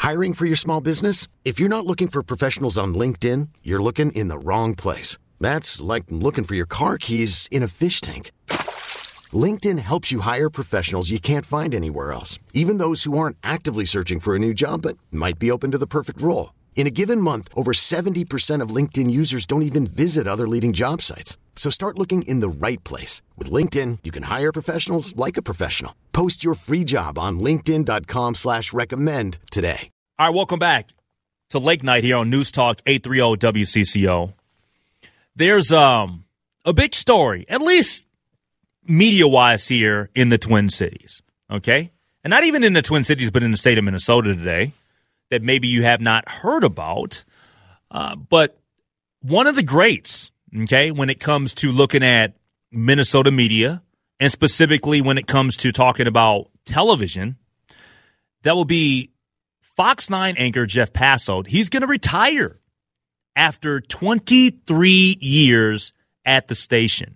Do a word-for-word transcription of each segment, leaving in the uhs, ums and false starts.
Hiring for your small business? If you're not looking for professionals on LinkedIn, you're looking in the wrong place. That's like looking for your car keys in a fish tank. LinkedIn helps you hire professionals you can't find anywhere else, even those who aren't actively searching for a new job but might be open to the perfect role. In a given month, over seventy percent of LinkedIn users don't even visit other leading job sites. So start looking in the right place. With LinkedIn, you can hire professionals like a professional. Post your free job on linkedin.com slash recommend today. All right, welcome back to Lake Night here on News Talk eight thirty W C C O. There's um a big story, at least media-wise here in the Twin Cities, okay? And not even in the Twin Cities, but in the state of Minnesota today, that maybe you have not heard about. Uh, but one of the greats, okay, when it comes to looking at Minnesota media, and specifically when it comes to talking about television, that will be Fox nine anchor Jeff Passolt. He's going to retire after twenty-three years at the station.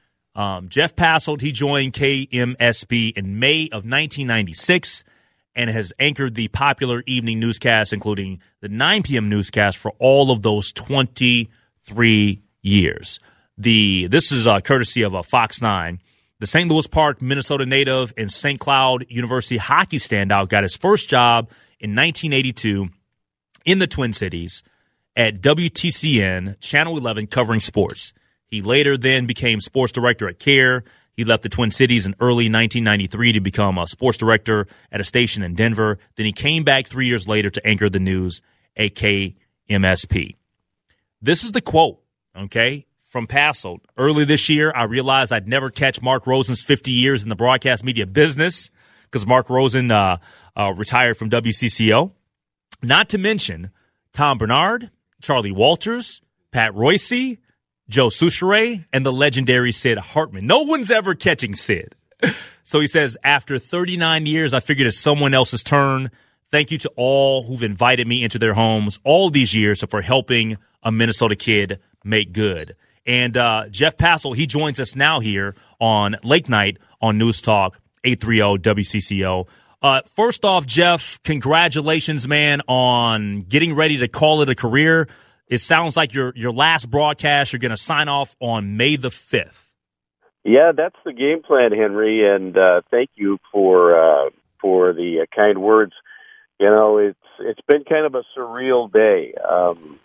Um, Jeff Passolt, he joined K M S P in May of nineteen ninety-six and has anchored the popular evening newscast, including the nine p.m. newscast, for all of those twenty-three years. The This is uh, courtesy of uh, Fox nine. The Saint Louis Park, Minnesota native and Saint Cloud University hockey standout got his first job in nineteen eighty-two in the Twin Cities at W T C N, Channel eleven, covering sports. He later then became sports director at CARE. He left the Twin Cities in early nineteen ninety-three to become a sports director at a station in Denver. Then he came back three years later to anchor the news at K M S P. This is the quote, okay, from Passolt. Early this year, I realized I'd never catch Mark Rosen's fifty years in the broadcast media business because Mark Rosen uh, uh, retired from W C C O. Not to mention Tom Bernard, Charlie Walters, Pat Royce, Joe Soucheray, and the legendary Sid Hartman. No one's ever catching Sid. So he says, after thirty-nine years, I figured it's someone else's turn. Thank you to all who've invited me into their homes all these years for helping a Minnesota kid make good. And uh, Jeff Passolt, he joins us now here on Lake Night on News Talk eight thirty W C C O. Uh, first off, Jeff, congratulations, man, on getting ready to call it a career. It sounds like your your last broadcast, you're going to sign off on May the fifth. Yeah, that's the game plan, Henry, and uh, thank you for uh, for the uh, kind words. You know, it's it's been kind of a surreal day. Um,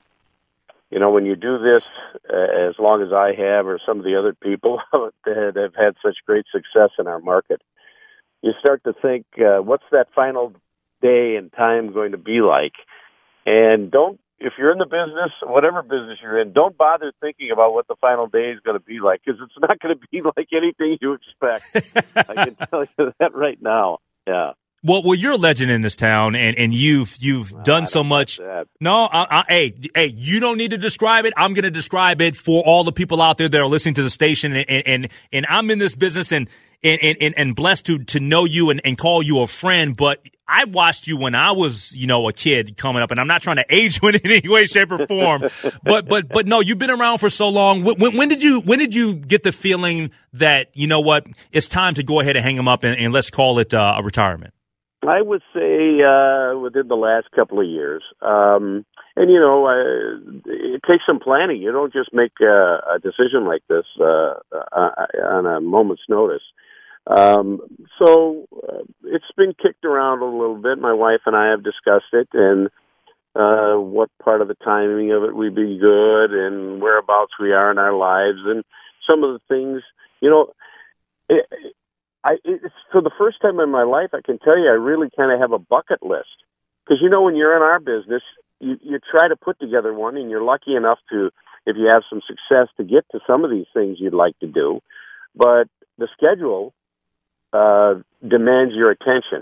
you know, when you do this uh, as long as I have, or some of the other people that have had such great success in our market, you start to think, uh, what's that final day and time going to be like? And don't, if you're in the business, whatever business you're in, don't bother thinking about what the final day is going to be like, because it's not going to be like anything you expect. I can tell you that right now. Yeah. Well, well, you're a legend in this town, and, and you've you've well, done so much. No, I, I, hey, hey, you don't need to describe it. I'm going to describe it for all the people out there that are listening to the station, and and, and I'm in this business, and and and, and blessed to to know you and, and call you a friend. But I watched you when I was, you know, a kid coming up, and I'm not trying to age you in any way, shape, or form. but but but no, you've been around for so long. When, when did you when did you get the feeling that, you know what, it's time to go ahead and hang them up and, and let's call it uh, a retirement? I would say uh, within the last couple of years. Um, and, you know, uh, it takes some planning. You don't just make a, a decision like this uh, uh, on a moment's notice. Um, so uh, it's been kicked around a little bit. My wife and I have discussed it, and uh, what part of the timing of it would be good, and whereabouts we are in our lives, and some of the things, you know, it, I, it's for the first time in my life, I can tell you, I really kind of have a bucket list. Because, you know, when you're in our business, you, you try to put together one, and you're lucky enough to, if you have some success, to get to some of these things you'd like to do. But the schedule uh, demands your attention.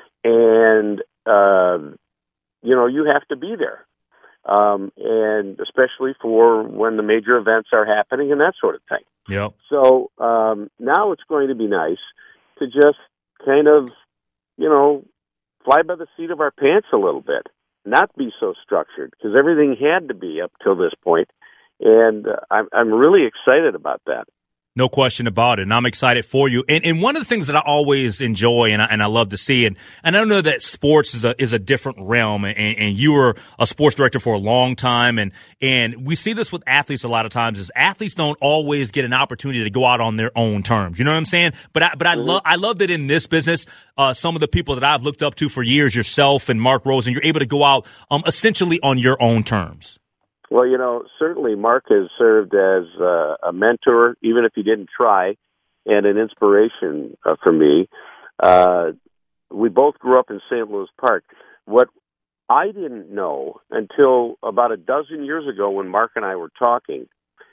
And, uh, you know, you have to be there. Um, and especially for when the major events are happening and that sort of thing. Yep. So um, now it's going to be nice to just kind of, you know, fly by the seat of our pants a little bit, not be so structured, because everything had to be up till this point, and uh, I'm, I'm really excited about that. No question about it, and I'm excited for you. And, and one of the things that I always enjoy and I, and I love to see, and, and I know that sports is a is a different realm, and, and you were a sports director for a long time, and and we see this with athletes a lot of times, is athletes don't always get an opportunity to go out on their own terms. You know what I'm saying? But I, but I love I love that in this business, uh, some of the people that I've looked up to for years, yourself and Mark Rosen, you're able to go out um, essentially on your own terms. Well, you know, certainly Mark has served as uh, a mentor, even if he didn't try, and an inspiration uh, for me. Uh, we both grew up in Saint Louis Park. What I didn't know until about a dozen years ago when Mark and I were talking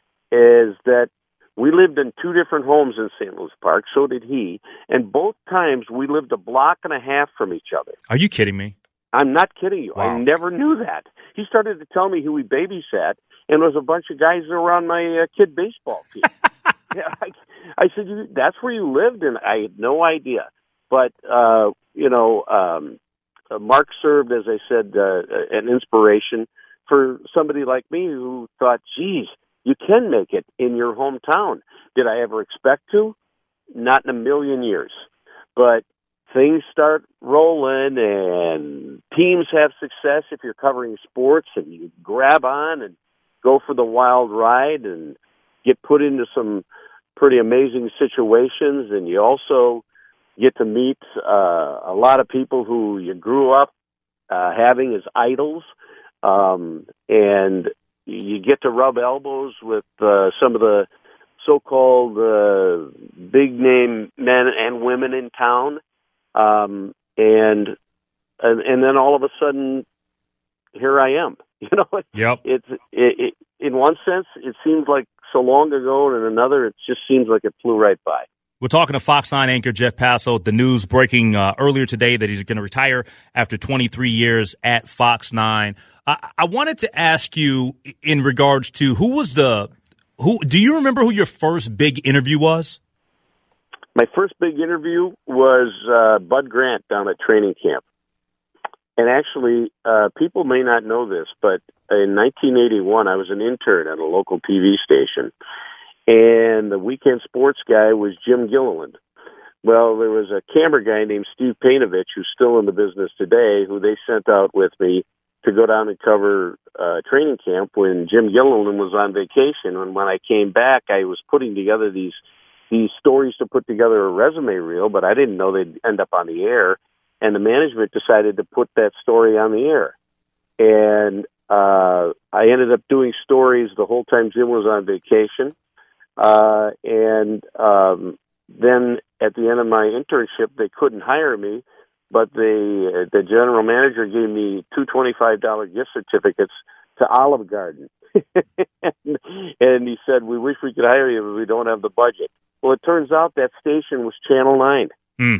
is that we lived in two different homes in Saint Louis Park, so did he, and both times we lived a block and a half from each other. Are you kidding me? I'm not kidding you. Wow. I never knew that. He started to tell me who he babysat, and there was a bunch of guys around my uh, kid baseball team. yeah, I, I said, you, that's where you lived? And I had no idea. But, uh, you know, um, uh, Mark served, as I said, uh, an inspiration for somebody like me who thought, geez, you can make it in your hometown. Did I ever expect to? Not in a million years. But things start rolling and teams have success if you're covering sports, and you grab on and go for the wild ride and get put into some pretty amazing situations. And you also get to meet uh, a lot of people who you grew up uh, having as idols. Um, and you get to rub elbows with uh, some of the so-called uh, big-name men and women in town. Um, and, and, and then all of a sudden, here I am, you know, yep. it's, it, it, in one sense, it seems like so long ago, and in another, it just seems like it flew right by. We're talking to Fox nine anchor Jeff Passow. The news breaking uh, earlier today that he's going to retire after twenty-three years at Fox nine. I, I wanted to ask you in regards to who was the, who, do you remember who your first big interview was? My first big interview was uh, Bud Grant down at training camp. And actually, uh, people may not know this, but in nineteen eighty-one, I was an intern at a local T V station. And the weekend sports guy was Jim Gilliland. Well, there was a camera guy named Steve Painovich, who's still in the business today, who they sent out with me to go down and cover uh, training camp when Jim Gilliland was on vacation. And when I came back, I was putting together these these stories to put together a resume reel, but I didn't know they'd end up on the air. And the management decided to put that story on the air. And uh, I ended up doing stories the whole time Jim was on vacation. Uh, and um, then at the end of my internship, they couldn't hire me, but the the general manager gave me two twenty-five dollars gift certificates to Olive Garden. and, and he said, we wish we could hire you, but we don't have the budget. Well, it turns out that station was Channel nine. Mm.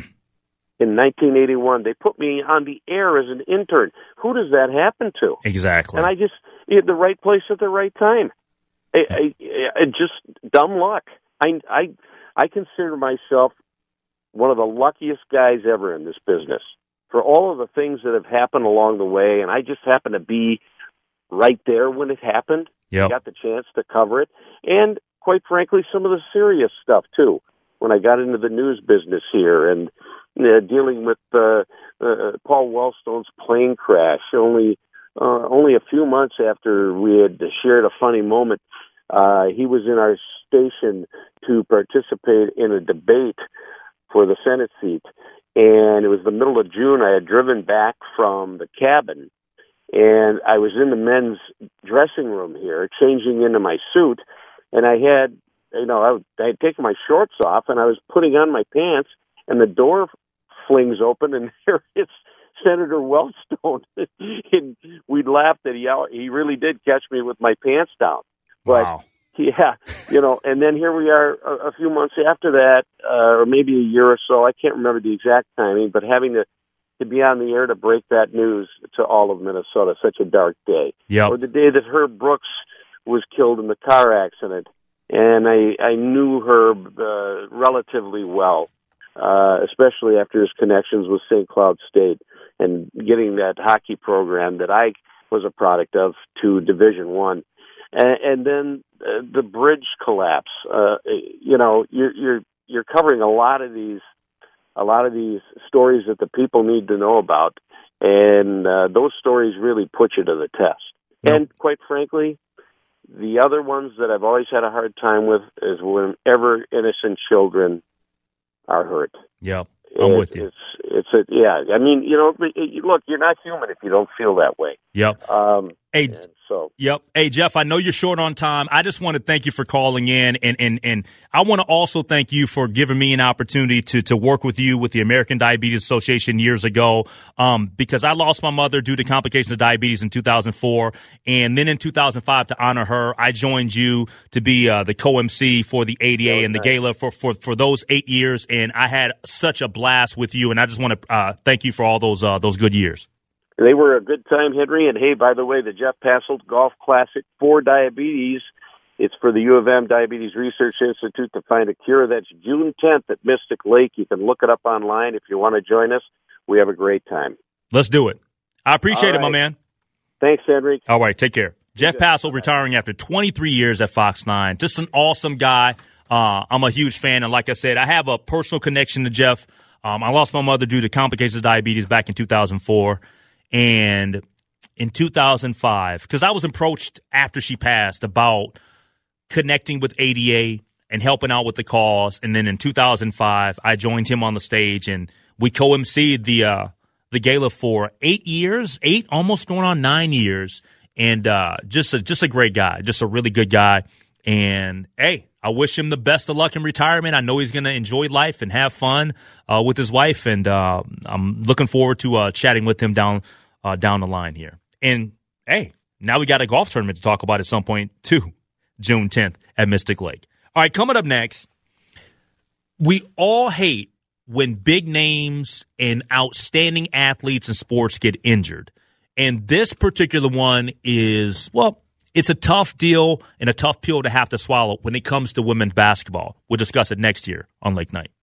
In nineteen eighty-one, they put me on the air as an intern. Who does that happen to? Exactly. And I just, at the right place at the right time. I, I, I just dumb luck. I, I, I consider myself one of the luckiest guys ever in this business for all of the things that have happened along the way. And I just happened to be right there when it happened. Yep. I got the chance to cover it. And quite frankly, some of the serious stuff too, when I got into the news business here and uh, dealing with uh, uh, Paul Wellstone's plane crash only uh, only a few months after we had shared a funny moment. Uh, he was in our station to participate in a debate for the Senate seat. And it was the middle of June. I had driven back from the cabin, and I was in the men's dressing room here, changing into my suit. And I had, you know, I, I had taken my shorts off, and I was putting on my pants, and the door flings open, and there it's Senator Wellstone. And we laughed that he he really did catch me with my pants down. But, wow. Yeah, you know, and then here we are a, a few months after that, uh, or maybe a year or so. I can't remember the exact timing, but having to, to be on the air to break that news to all of Minnesota, such a dark day. Yep. Or the day that Herb Brooks was killed in the car accident. And I, I knew Herb uh, relatively well, uh, especially after his connections with Saint Cloud State and getting that hockey program that I was a product of to Division One. and, and then uh, the bridge collapse. Uh, you know, you're you're you're covering a lot of these a lot of these stories that the people need to know about, and uh, those stories really put you to the test. Yep. And quite frankly, the other ones that I've always had a hard time with is whenever innocent children are hurt. Yep, I'm it, with you. It's it's a yeah. I mean, you know, look, you're not human if you don't feel that way. Yep. Um, hey, so yep. Hey, Jeff, I know you're short on time. I just want to thank you for calling in, and and and I want to also thank you for giving me an opportunity to to work with you with the American Diabetes Association years ago. Um, because I lost my mother due to complications of diabetes in two thousand four, and then in two thousand five, to honor her, I joined you to be uh, the co-M C for the A D A and the gala for for for those eight years, and I had such a blast with you, and I just want to uh, thank you for all those uh, those good years. They were a good time, Henry. And hey, by the way, the Jeff Passolt Golf Classic for Diabetes, it's for the U of M Diabetes Research Institute to find a cure. That's June tenth at Mystic Lake. You can look it up online if you want to join us. We have a great time. Let's do it. I appreciate right. it, my man. Thanks, Henry. All right, take care. Jeff good. Passolt retiring after twenty-three years at Fox nine. Just an awesome guy. Uh, I'm a huge fan, and like I said, I have a personal connection to Jeff. Um, I lost my mother due to complications of diabetes back in two thousand four. And in two thousand five, because I was approached after she passed about connecting with A D A and helping out with the cause. And then in two thousand five, I joined him on the stage, and we co-M C'd the uh, the gala for eight years, eight, almost going on nine years. And uh, just a, just a great guy, just a really good guy. And, hey, I wish him the best of luck in retirement. I know he's going to enjoy life and have fun uh, with his wife, and uh, I'm looking forward to uh, chatting with him down uh, down the line here. And, hey, now we got a golf tournament to talk about at some point, too, June tenth at Mystic Lake. All right, coming up next, we all hate when big names and outstanding athletes in sports get injured. And this particular one is, well, it's a tough deal and a tough pill to have to swallow when it comes to women's basketball. We'll discuss it next year on Lake Night.